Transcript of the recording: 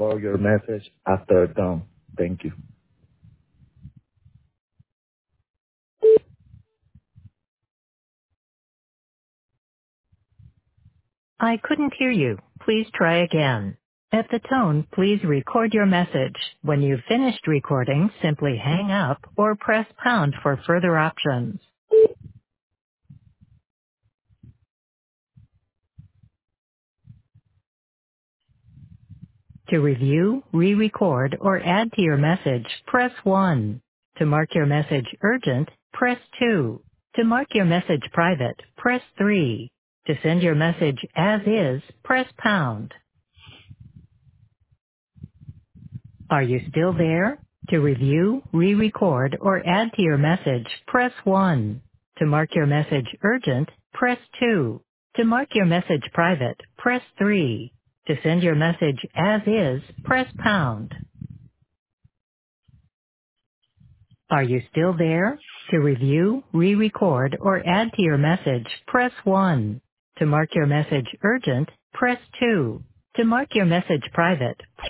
record your message after the tone. Thank you. I couldn't hear you. Please try again. At the tone, please record your message. When you've finished recording, simply hang up or press pound for further options. To review, re-record, or add to your message, press 1. To mark your message urgent, press 2. To mark your message private, press 3. To send your message as is, press pound. Are you still there? To review, re-record, or add to your message, press 1. To mark your message urgent, press 2. To mark your message private, press 3. To send your message as is, press pound. Are you still there? To review, re-record, or add to your message, press 1. To mark your message urgent, press 2. To mark your message private,